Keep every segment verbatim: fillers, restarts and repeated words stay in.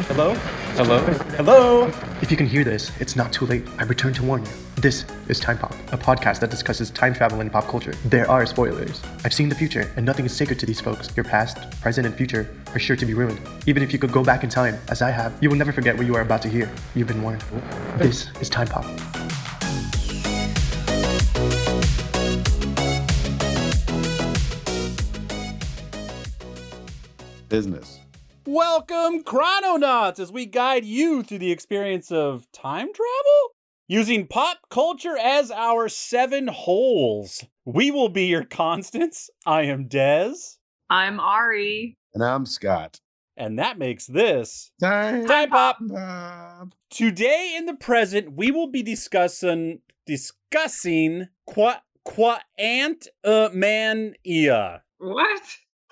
Hello? Hello? Hello? If you can hear this, it's not too late. I return to warn you. This is Time Pop, a podcast that discusses time travel and pop culture. There are spoilers. I've seen the future, and nothing is sacred to these folks. Your past, present, and future are sure to be ruined. Even if you could go back in time, as I have, you will never forget what you are about to hear. You've been warned. This is Time Pop. Business. Welcome, Chrononauts, as we guide you through the experience of time travel? Using pop culture as our seven holes. We will be your constants. I am Dez. I'm Ari. And I'm Scott. And that makes this Time, Time Pop. Pop. Today in the present, we will be discussing discussing qua qua ant uh, mania. What?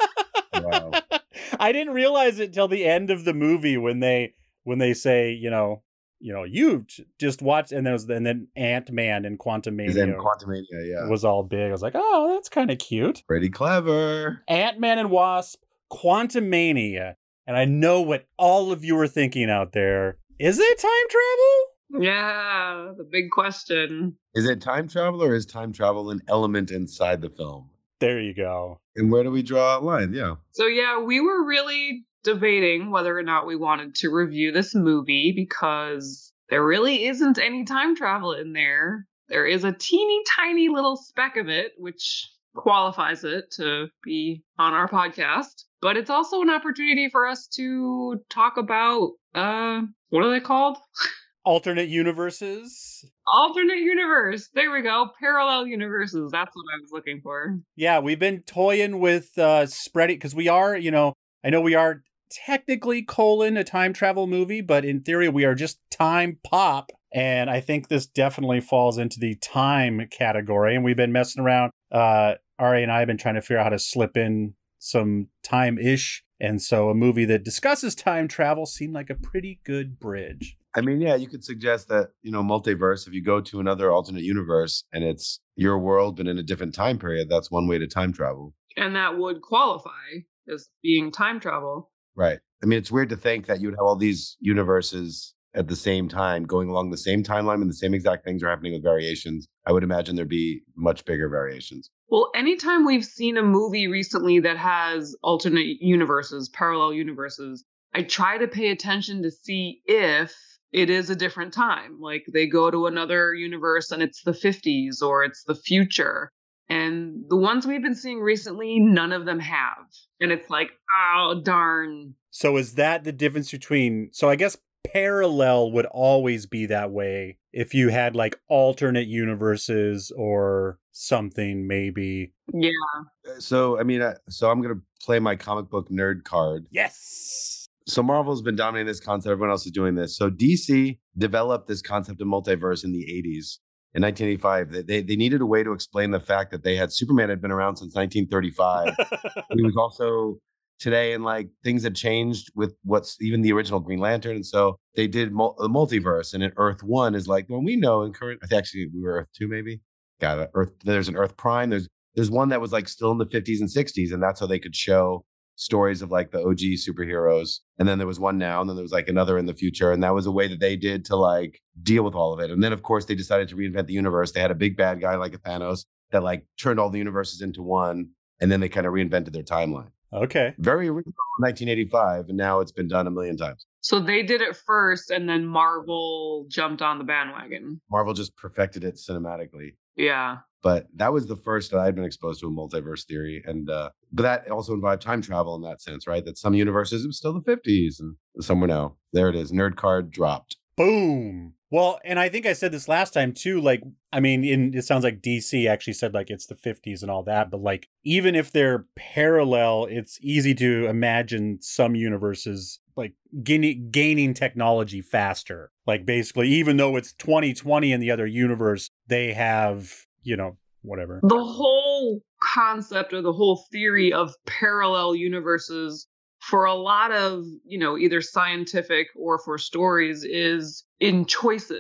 Wow. I didn't realize it till the end of the movie when they when they say, you know, you know, you just watched, and there was and then Ant-Man and Quantumania. In Quantumania, yeah, was all big. I was like, oh, that's kind of cute. Pretty clever. Ant-Man and Wasp, Quantumania, and I know what all of you are thinking out there. Is it time travel? Yeah, the big question. Is it time travel, or is time travel an element inside the film? There you go. And where do we draw a line? Yeah. So yeah, we were really debating whether or not we wanted to review this movie because there really isn't any time travel in there. There is a teeny tiny little speck of it, which qualifies it to be on our podcast. But it's also an opportunity for us to talk about, uh, what are they called? Alternate universes. Alternate universe. There we go. Parallel universes. That's what I was looking for. Yeah, we've been toying with uh, spreading, because we are, you know, I know we are technically colon a time travel movie, but in theory we are just time pop. And I think this definitely falls into the time category. And we've been messing around. Uh, Ari and I have been trying to figure out how to slip in some time-ish. And so a movie that discusses time travel seemed like a pretty good bridge. I mean, yeah, you could suggest that, you know, multiverse, if you go to another alternate universe and it's your world, but in a different time period, that's one way to time travel. And that would qualify as being time travel. Right. I mean, it's weird to think that you'd have all these universes at the same time, going along the same timeline, and the same exact things are happening with variations. I would imagine there'd be much bigger variations. Well, anytime we've seen a movie recently that has alternate universes, parallel universes, I try to pay attention to see if it is a different time. Like they go to another universe and it's the fifties or it's the future. And the ones we've been seeing recently, none of them have. And it's like, oh, darn. So is that the difference between, so I guess parallel would always be that way if you had like alternate universes or something, maybe. Yeah. So, I mean, uh, so I'm going to play my comic book nerd card. Yes. So Marvel's been dominating this concept. Everyone else is doing this. So D C developed this concept of multiverse in the eighties. In nineteen eighty-five, they, they, they needed a way to explain the fact that they had Superman had been around since nineteen thirty-five. He was also today, and like things had changed with what's even the original Green Lantern. And so they did mul- the multiverse, and in Earth One is like, well, we know in current, I think actually we were Earth Two, maybe. Got it. Earth. There's an Earth Prime. There's there's one that was like still in the fifties and sixties, and that's how they could show stories of like the O G superheroes. And then there was one now, and then there was like another in the future. And that was a way that they did to like deal with all of it. And then of course they decided to reinvent the universe. They had a big bad guy like a Thanos that like turned all the universes into one. And then they kind of reinvented their timeline. Okay. Very original in nineteen eighty-five. And now it's been done a million times. So they did it first and then Marvel jumped on the bandwagon. Marvel just perfected it cinematically. Yeah. But that was the first that I'd been exposed to a multiverse theory. And, uh, but that also involved time travel in that sense, right? That some universes, it was still the fifties and some were now. There it is. Nerd card dropped. Boom. Well, and I think I said this last time too, like, I mean, in, it sounds like D C actually said like it's the fifties and all that, but like, even if they're parallel, it's easy to imagine some universes like gaining, gaining technology faster. Like basically, even though it's twenty twenty in the other universe, they have, you know, whatever. The whole concept or the whole theory of parallel universes for a lot of, you know, either scientific or for stories is in choices.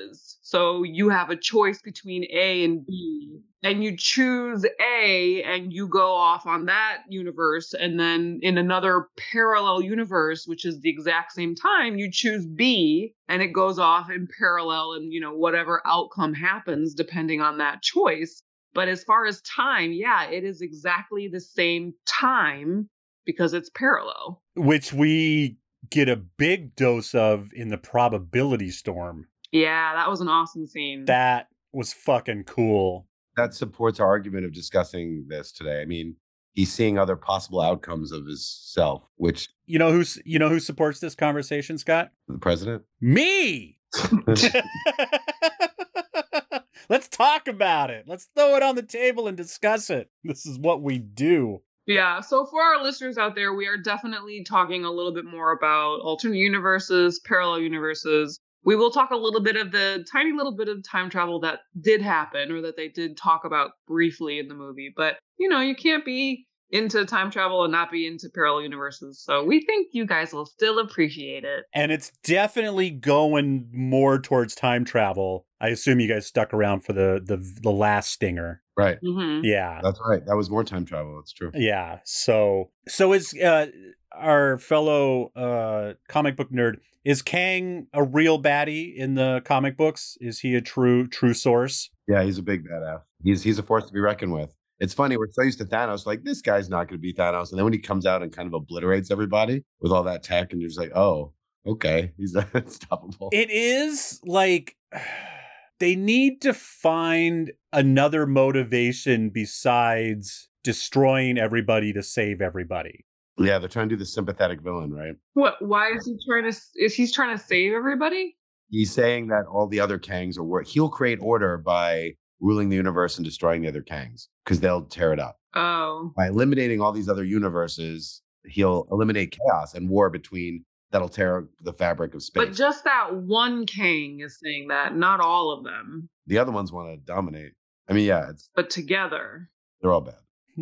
So you have a choice between A and B, and you choose A and you go off on that universe. And then in another parallel universe, which is the exact same time, you choose B and it goes off in parallel, and, you know, whatever outcome happens depending on that choice. But as far as time, yeah, it is exactly the same time because it's parallel. Which we get a big dose of in the probability storm. Yeah, that was an awesome scene. That was fucking cool. That supports our argument of discussing this today. I mean, he's seeing other possible outcomes of his self, which You know who's you know who supports this conversation, Scott? the president. Me. Let's talk about it. Let's throw it on the table and discuss it. This is what we do. Yeah, so for our listeners out there, we are definitely talking a little bit more about alternate universes, parallel universes. We will talk a little bit of the tiny little bit of time travel that did happen, or that they did talk about briefly in the movie. But, you know, you can't be into time travel and not be into parallel universes. So we think you guys will still appreciate it. And it's definitely going more towards time travel. I assume you guys stuck around for the the, the last stinger. Right. Mm-hmm. Yeah. That's right. That was more time travel. That's true. Yeah. So so is uh, our fellow uh, comic book nerd, is Kang a real baddie in the comic books? Is he a true true source? Yeah, he's a big badass. He's he's a force to be reckoned with. It's funny, we're so used to Thanos, like, this guy's not going to be Thanos. And then when he comes out and kind of obliterates everybody with all that tech, and you're just like, oh, okay, he's unstoppable. It is like they need to find another motivation besides destroying everybody to save everybody. Yeah, they're trying to do the sympathetic villain, right? What? Why is he trying to? Is he trying to save everybody? He's saying that all the other Kangs are work. He'll create order by ruling the universe and destroying the other Kangs because they'll tear it up. Oh, By eliminating all these other universes, he'll eliminate chaos and war between that'll tear the fabric of space. but just that one Kang is saying that, not all of them, The other ones want to dominate. I mean, yeah, it's but together. they're all bad.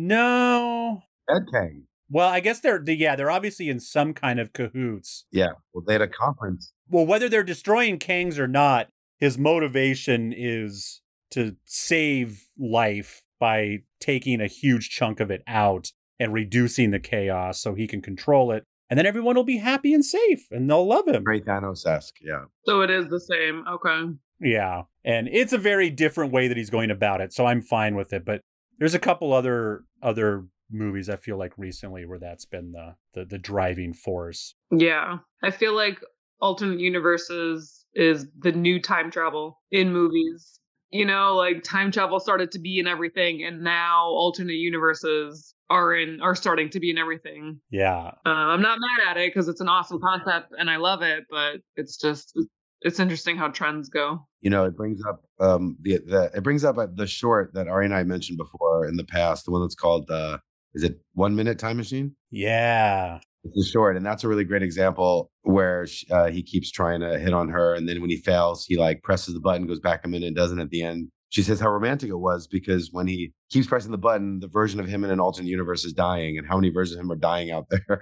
No. Bad Kang. Well, I guess they're, yeah, they're obviously in some kind of cahoots. Yeah. Well, they had a conference. Well, whether they're destroying Kangs or not, his motivation is to save life by taking a huge chunk of it out and reducing the chaos so he can control it. And then everyone will be happy and safe and they'll love him. Very Thanos-esque. Yeah. So it is the same. Okay. Yeah. And it's a very different way that he's going about it. So I'm fine with it. But there's a couple other other movies I feel like recently where that's been the the, the driving force. Yeah. I feel like alternate universes is the new time travel in movies. You know, like time travel started to be in everything, and now alternate universes are in are starting to be in everything. Yeah. Uh, I'm not mad at it because it's an awesome concept and I love it, but it's just it's interesting how trends go. You know, it brings up um the, the it brings up the short that Ari and I mentioned before in the past, the one that's called uh is it One Minute Time Machine? Yeah. It's a short, and that's a really great example where she, uh, he keeps trying to hit on her, and then when he fails, he like presses the button, goes back a minute, and doesn't at the end. She says how romantic it was because when he keeps pressing the button, the version of him in an alternate universe is dying, and how many versions of him are dying out there.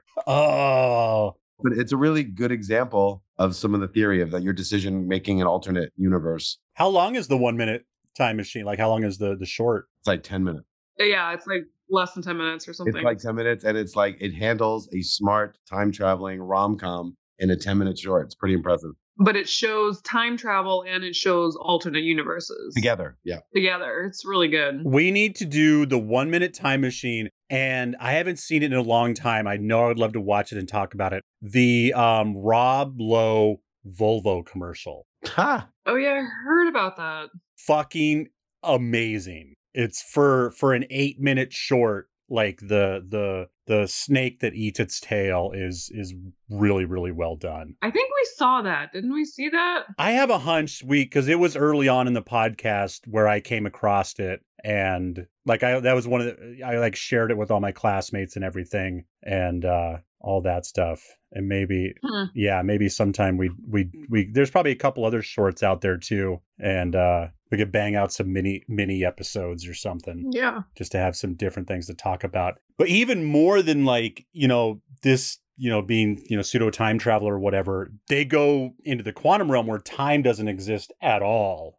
Oh. But it's a really good example of some of the theory of that your decision making an alternate universe. How long is the one minute time machine? Like how long is the the short? It's like ten minutes. Yeah, it's like less than ten minutes or something. It's like ten minutes, and it's like it handles a smart time traveling rom com in a ten minute short. It's pretty impressive. But it shows time travel and it shows alternate universes Together, yeah. Together, it's really good. We need to do the one minute time machine, and I haven't seen it in a long time. I know I would love to watch it and talk about it. The um, Rob Lowe Volvo commercial. Ha! Oh yeah, I heard about that. Fucking amazing. It's for for an eight minute short. Like the the the snake that eats its tail is is really really well done. I think we saw that. Didn't we see that? I have a hunch we because it was early on in the podcast where I came across it, and like I that was one of the I like shared it with all my classmates and everything, and uh all that stuff. And maybe Hmm. yeah, maybe sometime we we we there's probably a couple other shorts out there too, and uh we could bang out some mini mini episodes or something Yeah. just to have some different things to talk about. But even more than like, you know, this, you know, being, you know, pseudo time traveler or whatever, they go into the quantum realm where time doesn't exist at all.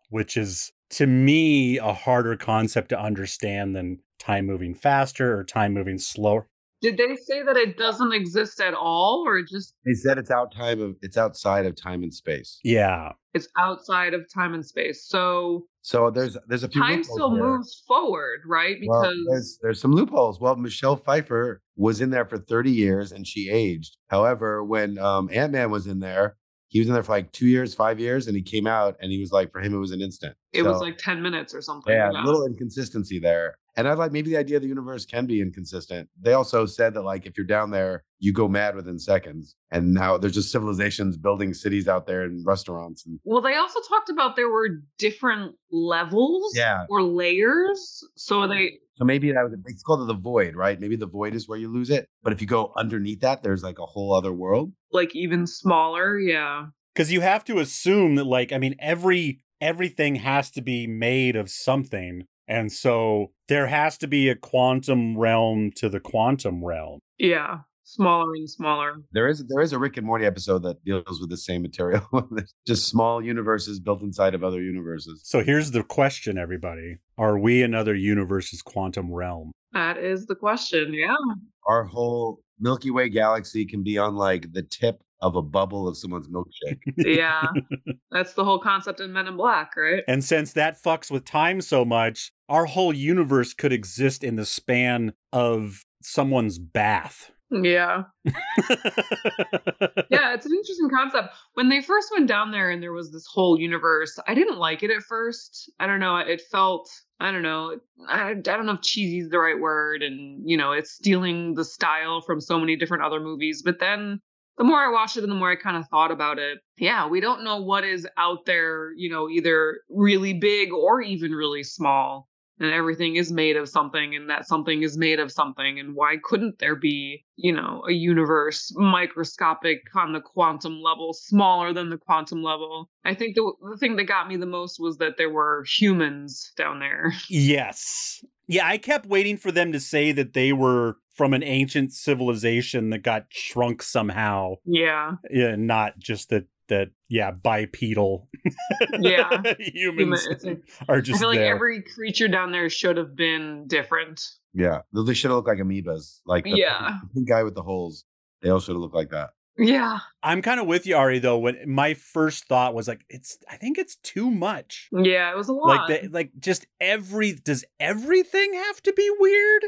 which is, to me, a harder concept to understand than time moving faster or time moving slower. Did they say that it doesn't exist at all, or just They said it's out time of it's outside of time and space. Yeah. it's outside of time and space? So So there's there's a few time loopholes still there. moves forward, right? Well, Because there's there's some loopholes. Well, Michelle Pfeiffer was in there for thirty years and she aged. However, when um, Ant-Man was in there, he was in there for like two years, five years, and he came out and he was like, for him, it was an instant. it was So, like ten minutes or something. yeah, a little inconsistency there. And I like maybe the idea the universe can be inconsistent. They also said that like if you're down there, you go mad within seconds. And now there's just civilizations building cities out there and restaurants. And Well, they also talked about there were different levels Yeah. or layers. So they so maybe that was it's called the void, right? Maybe the void is where you lose it. But if you go underneath that, there's like a whole other world. like even smaller, yeah. Because you have to assume that, like, I mean, every everything has to be made of something. And so there has to be a quantum realm to the quantum realm. Yeah. Smaller and smaller. There is there is a Rick and Morty episode that deals with the same material. Just small universes built inside of other universes. So here's the question, everybody. Are we another universe's quantum realm? That is the question, yeah. Our whole Milky Way galaxy can be on like the tip of a bubble of someone's milkshake. Yeah. That's the whole concept in Men in Black, right? And since that fucks with time so much, our whole universe could exist in the span of someone's bath. Yeah. Yeah, it's an interesting concept. When they first went down there and there was this whole universe, I didn't like it at first. I don't know. It felt, I don't know. I, I don't know if cheesy is the right word. And, you know, it's stealing the style from so many different other movies. But then the more I watched it and the more I kind of thought about it, yeah, we don't know what is out there, you know, either really big or even really small. And everything is made of something, and that something is made of something. And why couldn't there be, you know, a universe microscopic on the quantum level, smaller than the quantum level? I think the, the thing that got me the most was that there were humans down there. Yes. Yeah, I kept waiting for them to say that they were from an ancient civilization that got shrunk somehow. Yeah. Yeah, not just that, that yeah, bipedal Yeah. humans Human- it's like- are I just feel like there. every creature down there should have been different. Yeah. They should have looked like amoebas. Like the Yeah. pink guy with the holes. They all should have looked like that. Yeah. I'm kind of with you, Ari, though, when my first thought was like, it's, I think it's too much. Yeah, it was a lot. Like, the, like just every, does everything have to be weird?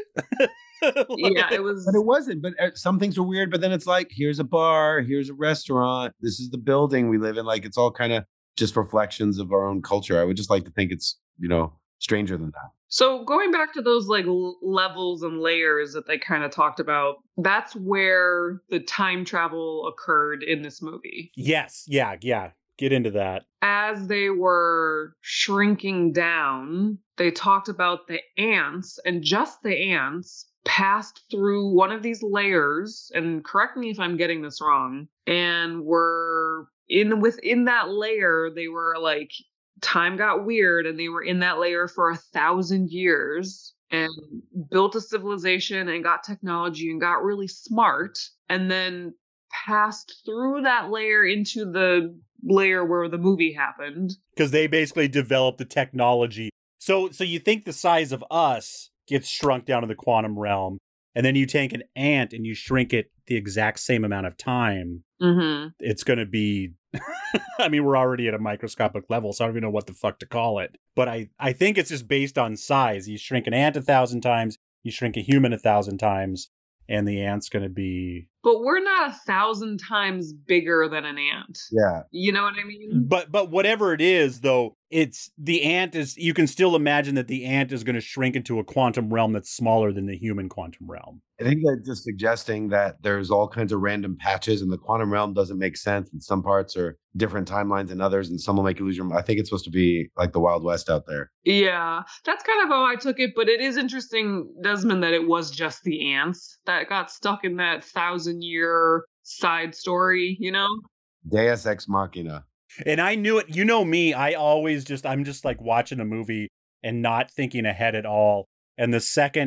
Yeah, it was. But it wasn't. But uh, some things were weird. But then it's like, here's a bar, here's a restaurant, this is the building we live in. Like, it's all kind of just reflections of our own culture. I would just like to think it's, you know, stranger than that. So going back to those like l- levels and layers that they kind of talked about, that's where the time travel occurred in this movie. Yes. Yeah. Yeah. Get into that. As they were shrinking down, they talked about the ants, and just the ants passed through one of these layers, and correct me if I'm getting this wrong, and were in within that layer, they were like, time got weird, and they were in that layer for a thousand years and built a civilization and got technology and got really smart, and then passed through that layer into the layer where the movie happened. Because they basically developed the technology. So, so you think the size of us gets shrunk down to the quantum realm, and then you take an ant and you shrink it the exact same amount of time. Mm-hmm. It's going to be, I mean, we're already at a microscopic level, so I don't even know what the fuck to call it. But I, I think it's just based on size. You shrink an ant a thousand times, you shrink a human a thousand times, and the ant's going to be... But we're not a thousand times bigger than an ant. Yeah. You know what I mean? But but whatever it is, though, it's the ant is, you can still imagine that the ant is going to shrink into a quantum realm that's smaller than the human quantum realm. I think they're just suggesting that there's all kinds of random patches and the quantum realm doesn't make sense. And some parts are different timelines than others, and some will make you lose your mind. I think it's supposed to be like the Wild West out there. Yeah, that's kind of how I took it. But it is interesting, Desmond, that it was just the ants that got stuck in that thousand year side story, you know? Deus Ex Machina. And I knew it. You know me, I always just, I'm just like watching a movie and not thinking ahead at all. And the second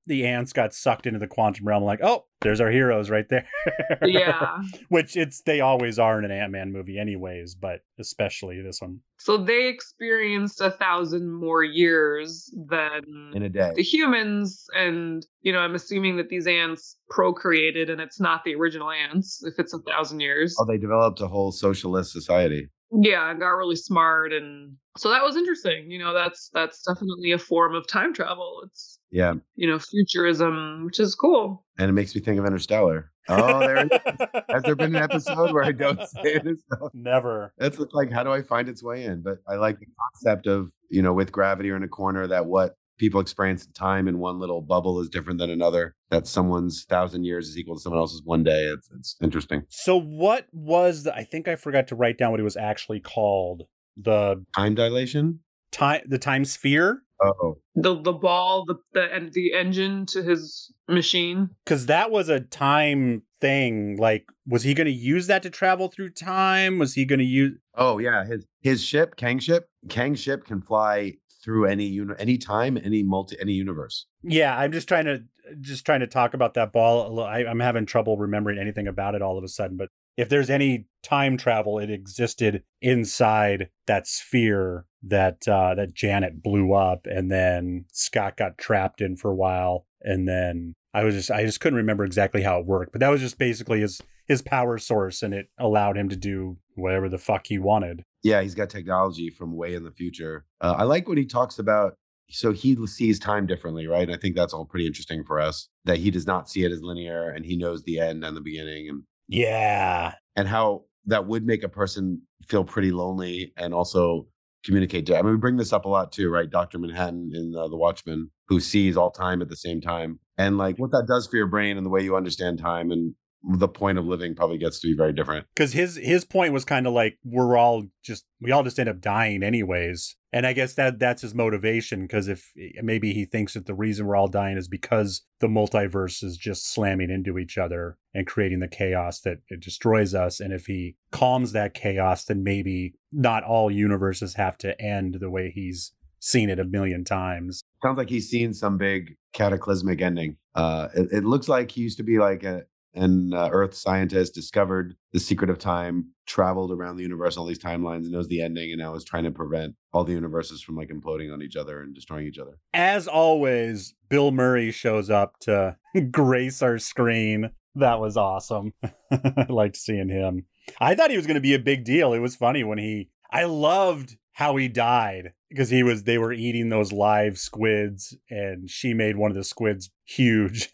the ants got sucked into the quantum realm, like, oh, there's our heroes right there. Yeah. Which it's they always are in an Ant-Man movie anyways, but especially this one. So they experienced a thousand more years than In a day. the humans, and you know, I'm assuming that these ants procreated, and it's not the original ants if it's a thousand years. Oh, they developed a whole socialist society. Yeah, and got really smart, and so that was interesting. You know, that's that's definitely a form of time travel. It's Yeah. you know, futurism, which is cool. And it makes me think of Interstellar. Oh, there it is. Has there been an episode where I don't say Interstellar? Never. That's like, how do I find its way in? But I like the concept of, you know, with gravity or in a corner, that what people experience in time in one little bubble is different than another. That someone's thousand years is equal to someone else's one day. It's it's interesting. So what was the, I think I forgot to write down what it was actually called. The Time dilation? time, the time sphere. Oh, The the ball, the the and the engine to his machine. Because that was a time thing. Like, was he going to use that to travel through time? Was he going to use? oh yeah. His his ship, Kang ship, Kang ship can fly through any uni- any time, any multi, any universe. Yeah, I'm just trying to just trying to talk about that ball. a little- I, I'm having trouble remembering anything about it all of a sudden. But if there's any time travel, it existed inside that sphere that uh, that Janet blew up, and then Scott got trapped in for a while, and then I was just I just couldn't remember exactly how it worked. But that was just basically his his power source, and it allowed him to do whatever the fuck he wanted. Yeah, he's got technology from way in the future. Uh, I like what he talks about. So he sees time differently, right? And I think that's all pretty interesting for us, that he does not see it as linear, and he knows the end and the beginning, and Yeah. and how that would make a person feel pretty lonely and also communicate. I mean, we bring this up a lot too, right? Doctor Manhattan in uh, The Watchmen, who sees all time at the same time, and like what that does for your brain and the way you understand time and the point of living probably gets to be very different. Because his his point was kind of like we're all just we all just end up dying anyways, and I guess that that's his motivation. Because if maybe he thinks that the reason we're all dying is because the multiverse is just slamming into each other and creating the chaos that it destroys us, and if he calms that chaos, then maybe not all universes have to end the way he's seen it a million times. Sounds like he's seen some big cataclysmic ending. Uh, it, it looks like he used to be like a an uh, Earth scientist, discovered the secret of time, traveled around the universe, all these timelines, and knows the ending, and now is trying to prevent all the universes from like imploding on each other and destroying each other. As always, Bill Murray shows up to grace our screen. That was awesome. I liked seeing him. I thought he was going to be a big deal. It was funny when he, I loved how he died because he was, they were eating those live squids and she made one of the squids huge.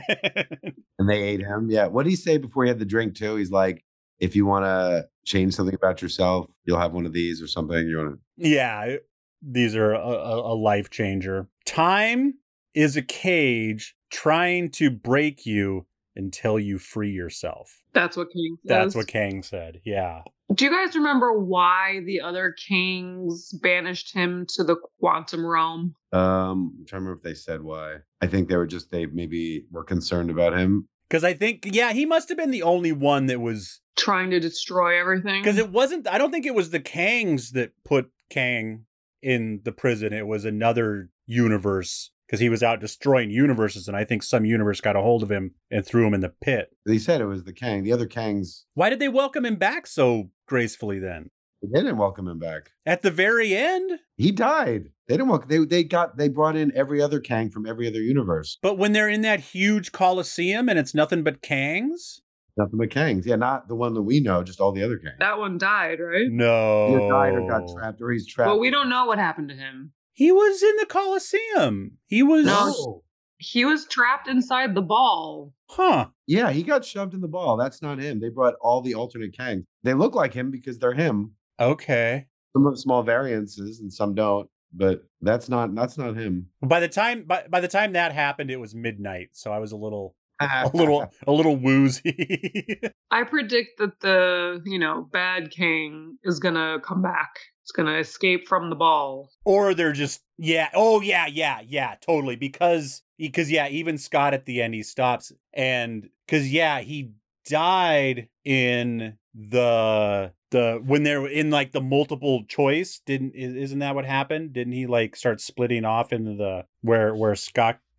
And they ate him. Yeah. What did he say before he had the drink too? He's like, if you want to change something about yourself, you'll have one of these or something. You want to? Yeah. These are a, a, a life changer. Time is a cage trying to break you until you free yourself. That's what King says. That's what Kang said. Yeah. Do you guys remember why the other kings banished him to the quantum realm? Um, I'm trying to remember if they said why. I think they were just, they maybe were concerned about him. Because I think, yeah, he must have been the only one that was... Trying to destroy everything? Because it wasn't, I don't think it was the Kangs that put Kang in the prison. It was another universe. Because he was out destroying universes, and I think some universe got a hold of him and threw him in the pit. They said it was the Kang. The other Kangs, Why did they welcome him back so gracefully then? they didn't welcome him back. At the very end? He died. They didn't welcome. They they got they brought in every other Kang from every other universe. But when they're in that huge coliseum and it's nothing but Kangs? Nothing but Kangs. Yeah, not the one that we know, just all the other Kangs. That one died, right? No. Either died or got trapped, or he's trapped. Well, we don't know what happened to him. He was in the Coliseum. He was... No. He was trapped inside the ball. Huh. Yeah, he got shoved in the ball. That's not him. They brought all the alternate Kangs. They look like him because they're him. Okay. Some of the small variances and some don't, but that's not that's not him. By the time by, by the time that happened, it was midnight, so I was a little a little a little woozy. I predict that the, you know, bad king is gonna come back. It's gonna escape from the ball. Or they're just yeah, oh yeah, yeah, yeah, totally. Because because yeah, even Scott at the end he stops and because yeah, he died in the the when they're in like the multiple choice. Didn't isn't that what happened? Didn't he like start splitting off into the where where Scott?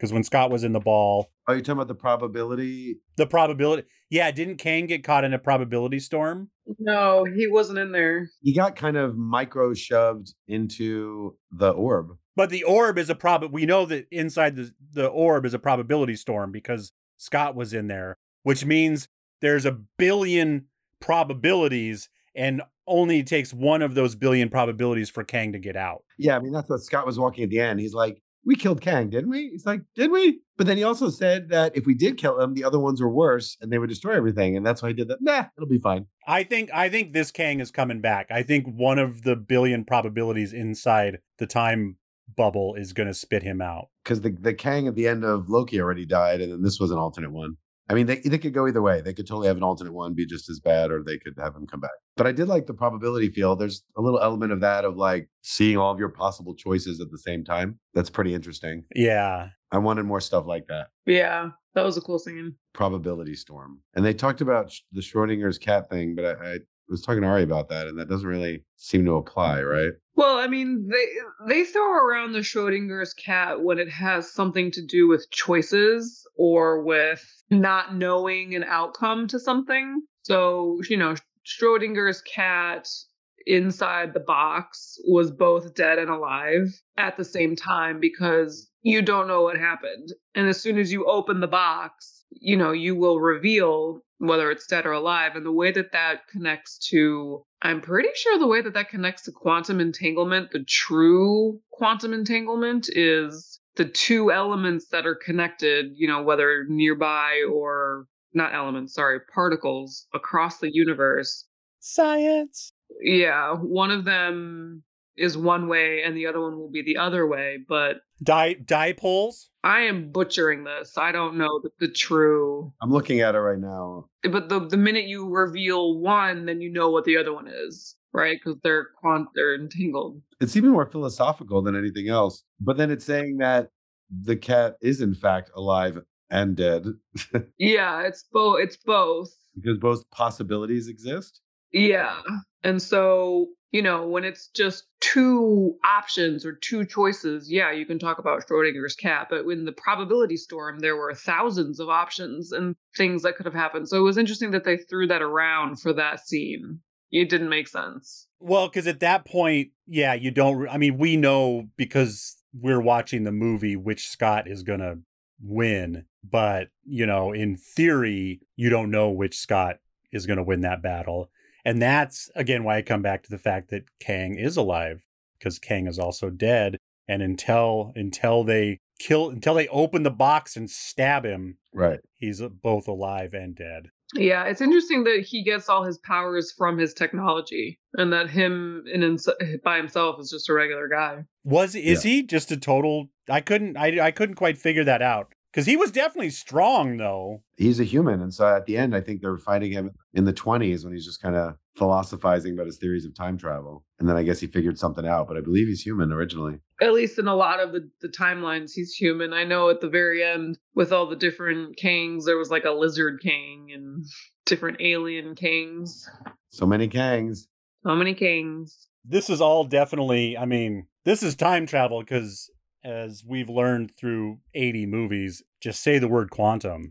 Because when Scott was in the ball, Oh, you're talking about the probability? the probability, yeah, didn't Kang get caught in a probability storm? No, he wasn't in there. He got kind of micro shoved into the orb. But the orb is a prob. We know that inside the the orb is a probability storm because Scott was in there, which means there's a billion probabilities, and only takes one of those billion probabilities for Kang to get out. Yeah, I mean, that's what Scott was walking at the end. He's like, we killed Kang, didn't we? He's like, did we? But then he also said that if we did kill him, the other ones were worse and they would destroy everything. And that's why he did that. Nah, it'll be fine. I think I think this Kang is coming back. I think one of the billion probabilities inside the time bubble is going to spit him out. Because the, the Kang at the end of Loki already died, and then this was an alternate one. I mean, they, they could go either way. They could totally have an alternate one be just as bad, or they could have him come back. But I did like the probability field. There's a little element of that, of like seeing all of your possible choices at the same time. That's pretty interesting. Yeah. I wanted more stuff like that. Yeah, that was a cool scene. Probability storm. And they talked about sh- the Schrodinger's cat thing, but I, I was talking to Ari about that, and that doesn't really seem to apply, right? Well, I mean, they they throw around the Schrodinger's cat when it has something to do with choices or with not knowing an outcome to something. So, you know, Schrodinger's cat inside the box was both dead and alive at the same time because you don't know what happened. And as soon as you open the box, you know, you will reveal whether it's dead or alive. And the way that that connects to, I'm pretty sure the way that that connects to quantum entanglement, the true quantum entanglement, is the two elements that are connected, you know, whether nearby or not elements, sorry, particles across the universe. Science. Yeah, one of them is one way and the other one will be the other way, but Di- dipoles? I am butchering this. I don't know the, the true. I'm looking at it right now. But the the minute you reveal one, then you know what the other one is, right? Because they're quant they're entangled. It's even more philosophical than anything else. But then it's saying that the cat is in fact alive and dead Yeah, it's both. It's both. because both possibilities exist. Yeah, and so you know when it's just two options or two choices, yeah, you can talk about Schrodinger's cat. But in the probability storm, there were thousands of options and things that could have happened. So it was interesting that they threw that around for that scene. It didn't make sense. Well, because at that point, yeah, you don't. I mean, we know because we're watching the movie which Scott is going to win. But, you know, in theory, you don't know which Scott is going to win that battle. And that's, again, why I come back to the fact that Kang is alive, because Kang is also dead. And until until they kill, until they open the box and stab him, Right. he's both alive and dead. Yeah, it's interesting that he gets all his powers from his technology, and that him in ins- by himself is just a regular guy. Was is he just a total? I couldn't. I I couldn't quite figure that out because he was definitely strong, though. He's a human. And so at the end, I think they're fighting him in the twenties when he's just kind of philosophizing about his theories of time travel. And then I guess he figured something out, but I believe he's human originally. At least in a lot of the, the timelines, he's human. I know at the very end, with all the different Kangs, there was like a lizard Kang and different alien Kangs. So many Kangs. How many Kangs? This is all definitely. I mean, this is time travel because, as we've learned through eighty movies, just say the word quantum.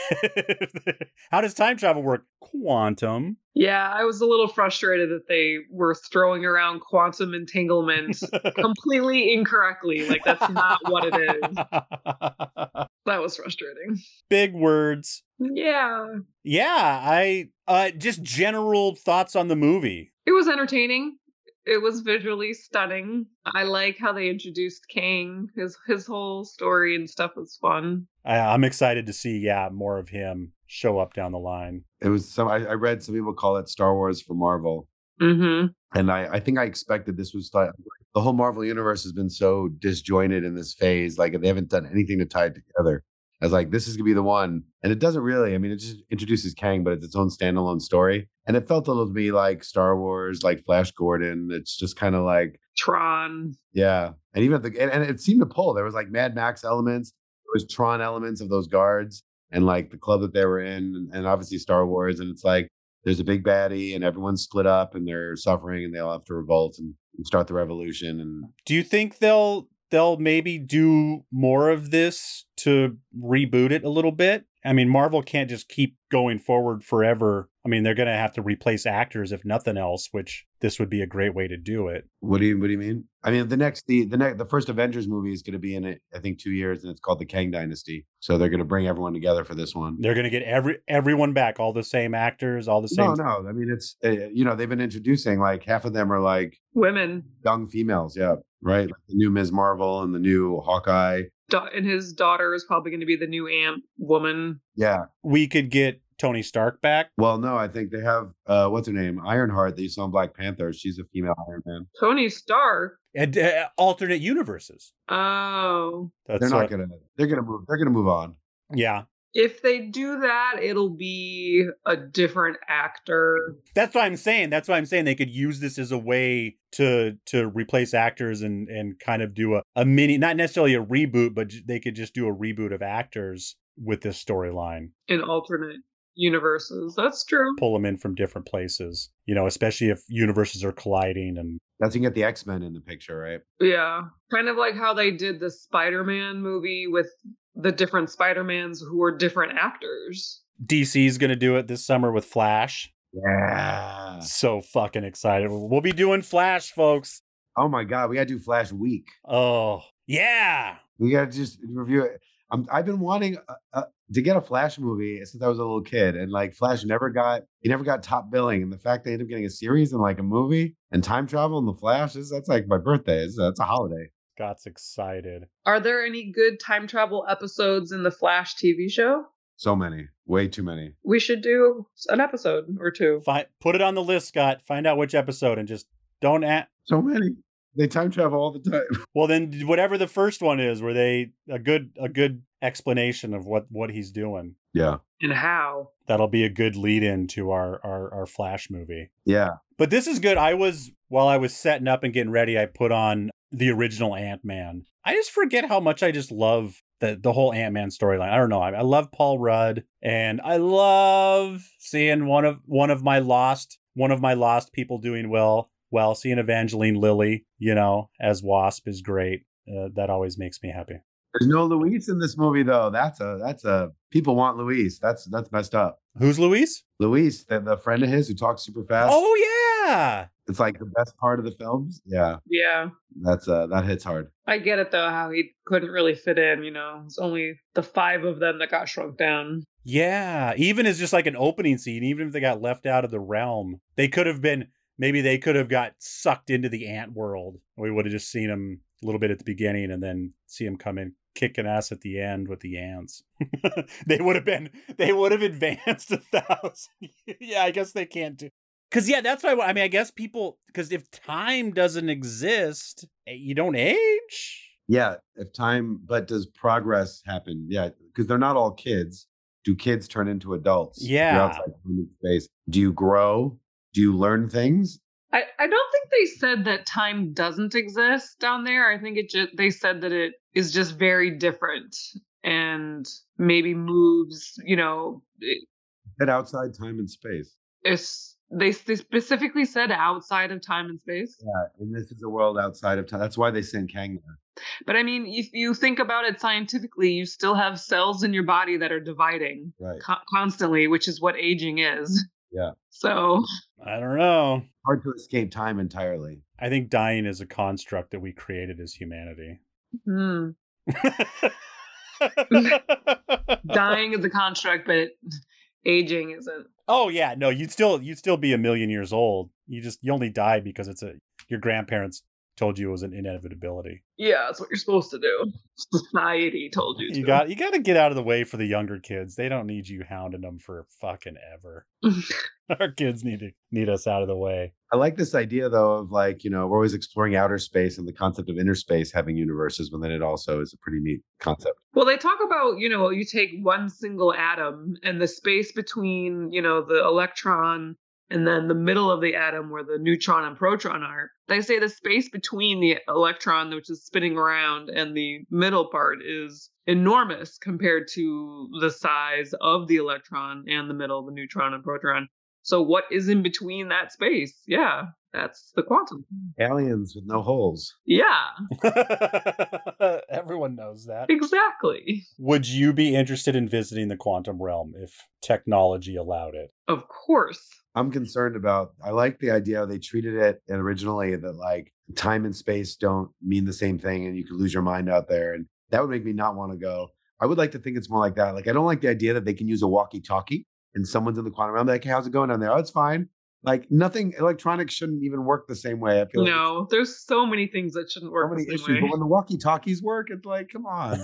How does time travel work? Quantum. Yeah, I was a little frustrated that they were throwing around quantum entanglement completely incorrectly. Like, that's not what it is. That was frustrating. Big words. Yeah. Yeah, I uh just general thoughts on the movie. It was entertaining. It was visually stunning. I like how they introduced Kang. His his whole story and stuff was fun. I, I'm excited to see, yeah, more of him show up down the line. It was some, I, I read some people call it Star Wars for Marvel. Mm-hmm. And I, I think I expected this was like the whole Marvel universe has been so disjointed in this phase. Like they haven't done anything to tie it together. I was like, this is gonna be the one. And it doesn't really. I mean, it just introduces Kang, but it's its own standalone story. And it felt a little to me like Star Wars, like Flash Gordon. It's just kind of like Tron. Yeah. And even the and, and it seemed to pull. There was like Mad Max elements, there was Tron elements of those guards and like the club that they were in, and, and obviously Star Wars. And it's like there's a big baddie and everyone's split up and they're suffering and they all have to revolt and, and start the revolution. And do you think they'll they'll maybe do more of this to to reboot it a little bit. I mean, Marvel can't just keep going forward forever. I mean, they're going to have to replace actors if nothing else, which this would be a great way to do it. What do you What do you mean? I mean, the next the the next the first Avengers movie is going to be in it. I think two years, and it's called the Kang Dynasty. So they're going to bring everyone together for this one. They're going to get every everyone back, all the same actors, all the same. No, no. I mean, it's uh, you know they've been introducing like half of them are like women, young females. Yeah, right. Like the new Miz Marvel and the new Hawkeye. Da- and his daughter is probably going to be the new Ant Woman. Yeah, we could get Tony Stark back. Well, no, I think they have uh, what's her name, Ironheart. That you saw in Black Panther. She's a female Iron Man. Tony Stark. And uh, alternate universes. Oh, That's they're not what... gonna. They're gonna move. They're gonna move on. Yeah. If they do that, it'll be a different actor. That's what I'm saying. That's what I'm saying. They could use this as a way to to replace actors and and kind of do a, a mini, not necessarily a reboot, but they could just do a reboot of actors with this storyline. In alternate universes. That's true. Pull them in from different places, you know, especially if universes are colliding. And that's you get the X-Men in the picture, right? Yeah. Kind of like how they did the Spider-Man movie with the different Spider-Mans who were different actors. D C's going to do it this summer with Flash. Yeah. So fucking excited. We'll be doing Flash, folks. Oh my God. We got to do Flash week. Oh, yeah. We got to just review it. I'm, I've been wanting uh, uh, to get a Flash movie since I was a little kid. And like Flash never got, he never got top billing. And the fact they ended up getting a series and like a movie and time travel and the Flash, is that's like my birthday. It's, that's a holiday. Scott's excited. Are there any good time travel episodes in the Flash T V show? So many. Way too many. We should do an episode or two. Find, put it on the list, Scott. Find out which episode and just don't add. So many. They time travel all the time. Well, then whatever the first one is, where they a good a good explanation of what, what he's doing. Yeah. And how. That'll be a good lead in to our, our, our Flash movie. Yeah. But this is good. I was, while I was setting up and getting ready, I put on the original Ant-Man. I just forget how much I just love the, the whole Ant-Man storyline. I don't know. I, I love Paul Rudd, and I love seeing one of one of my lost one of my lost people doing well. Well, seeing Evangeline Lilly, you know, as Wasp is great. Uh, that always makes me happy. There's no Luis in this movie, though. That's a that's a people want Luis. That's that's messed up. Who's Luis? Luis, the, the friend of his who talks super fast. Oh yeah, it's like the best part of the films. Yeah, yeah. That's uh that hits hard. I get it though, how he couldn't really fit in. You know, it's only the five of them that got shrunk down. Yeah, even as just like an opening scene, even if they got left out of the realm, they could have been. Maybe they could have got sucked into the ant world. We would have just seen them a little bit at the beginning and then see them come in kicking ass at the end with the ants. They would have been, they would have advanced a thousand. Yeah, I guess they can't do. Because, yeah, that's why, I mean, I guess people, because if time doesn't exist, you don't age. Yeah, if time, but does progress happen? Yeah, because they're not all kids. Do kids turn into adults? Yeah. You're outside human space. Do you grow? Do you learn things? I, I don't think they said that time doesn't exist down there. I think it just they said that it is just very different and maybe moves, you know. Get outside time and space. It's, they, they specifically said outside of time and space. Yeah, and this is a world outside of time. That's why they sent Kang there. But I mean, if you think about it scientifically, you still have cells in your body that are dividing right. co- constantly, which is what aging is. Yeah. So I don't know. Hard to escape time entirely. I think dying is a construct that we created as humanity. Hmm. Dying is a construct, but aging isn't. Oh yeah, no, you'd still you'd still be a million years old. You just you only die because it's a your grandparents told you it was an inevitability. Yeah, that's what you're supposed to do. Society told you to. You got you got to get out of the way for the younger kids. They don't need you hounding them for fucking ever. Our kids need to need us out of the way. I like this idea though of like, you know, we're always exploring outer space and the concept of inner space having universes, but then it also is a pretty neat concept. Well, they talk about, you know, you take one single atom and the space between, you know, the electron and then the middle of the atom where the neutron and proton are. They say the space between the electron, which is spinning around, and the middle part is enormous compared to the size of the electron and the middle, the neutron and proton. So what is in between that space? Yeah, that's the quantum. Aliens with no holes. Yeah. Everyone knows How's that? Exactly. Would you be interested in visiting the quantum realm if technology allowed it? Of course. I'm concerned about, I like the idea they treated it originally that like time and space don't mean the same thing and you could lose your mind out there. And that would make me not want to go. I would like to think it's more like that. Like, I don't like the idea that they can use a walkie-talkie and someone's in the quantum realm. Like, hey, how's it going down there? Oh, it's fine. Like, nothing, electronics shouldn't even work the same way. I feel like no, there's so many things that shouldn't work so many the same issues. way. But when the walkie-talkies work, it's like, come on.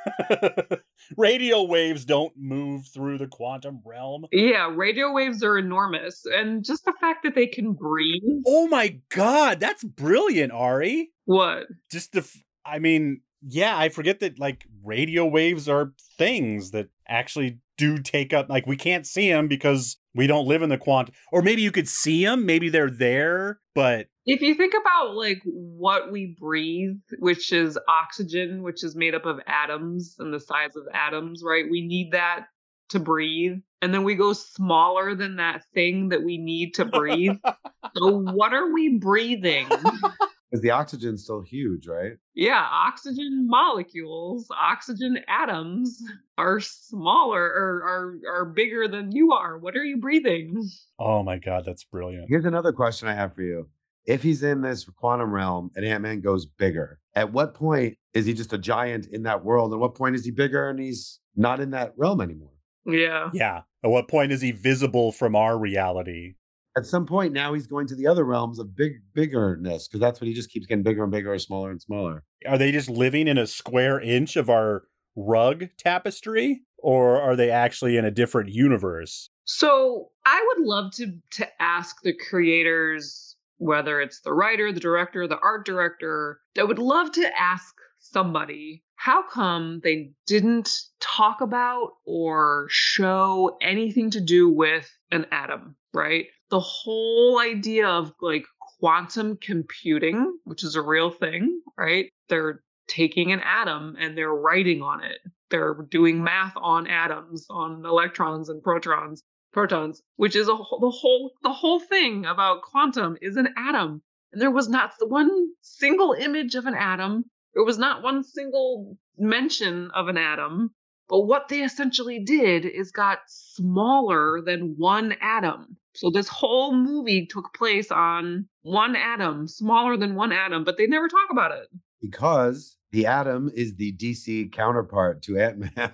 Radio waves don't move through the quantum realm. Yeah, radio waves are enormous. And just the fact that they can breathe. Oh my God, that's brilliant, Ari. What? Just the, f- I mean, yeah, I forget that like radio waves are things that actually do take up, like we can't see them because we don't live in the quantum, or maybe you could see them, maybe they're there, but if you think about like what we breathe, which is oxygen, which is made up of atoms and the size of atoms, right? We need that to breathe. And then we go smaller than that thing that we need to breathe. So what are we breathing? Because the oxygen's still huge, right? Yeah, oxygen molecules, oxygen atoms are smaller or are, are bigger than you are. What are you breathing? Oh my God, that's brilliant. Here's another question I have for you. If he's in this quantum realm and Ant-Man goes bigger, at what point is he just a giant in that world? At what point is he bigger and he's not in that realm anymore? Yeah. Yeah. At what point is he visible from our reality? At some point now he's going to the other realms of big biggerness, because that's what he just keeps getting bigger and bigger or smaller and smaller. Are they just living in a square inch of our rug tapestry, or are they actually in a different universe? So I would love to to ask the creators, whether it's the writer, the director, the art director, I would love to ask somebody, how come they didn't talk about or show anything to do with an atom, right? The whole idea of like quantum computing, which is a real thing, right? They're taking an atom and they're writing on it. They're doing math on atoms, on electrons and protons, protons, which is a whole, the whole the whole thing about quantum is an atom. And there was not one single image of an atom. There was not one single mention of an atom. But what they essentially did is got smaller than one atom. So this whole movie took place on one atom, smaller than one atom, but they never talk about it. Because the atom is the D C counterpart to Ant-Man.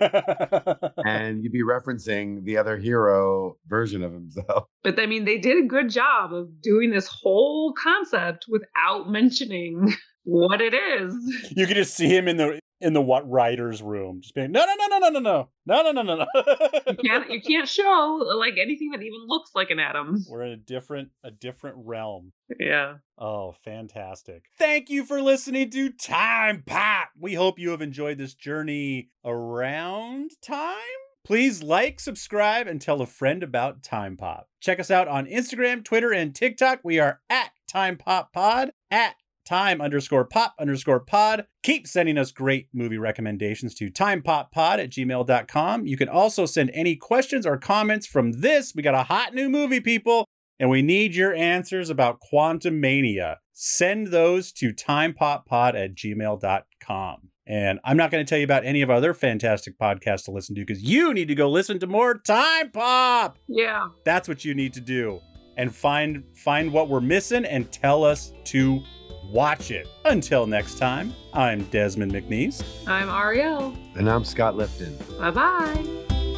And you'd be referencing the other hero version of himself. But I mean, they did a good job of doing this whole concept without mentioning what it is. You could just see him in the in the what writer's room, just being no, no, no, no, no, no, no, no, no, no, no. You can't you can't show like anything that even looks like an atom. We're in a different a different realm. Yeah. Oh, fantastic. Thank you for listening to Time Pop. We hope you have enjoyed this journey around time. Please like, subscribe, and tell a friend about Time Pop. Check us out on Instagram, Twitter, and TikTok. We are at Time Pop Pod, at time underscore pop underscore pod. Keep sending us great movie recommendations to timepoppod at gmail dot com. You can also send any questions or comments from this. We got a hot new movie, people, and we need your answers about Quantum Mania. Send those to timepoppod at gmail dot com. And I'm not going to tell you about any of our other fantastic podcasts to listen to because you need to go listen to more Time Pop. Yeah. That's what you need to do. And find find what we're missing and tell us to watch it. Until next time, I'm Desmond McNeese. I'm Ariel. And I'm Scott Lifton. Bye-bye.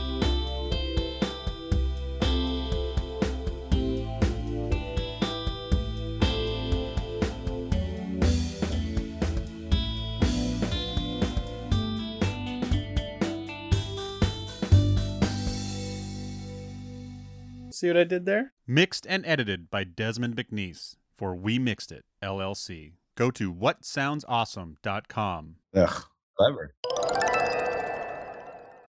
See what I did there? Mixed and edited by Desmond McNeese for We Mixed It, L L C. Go to what sounds awesome dot com. Ugh, clever.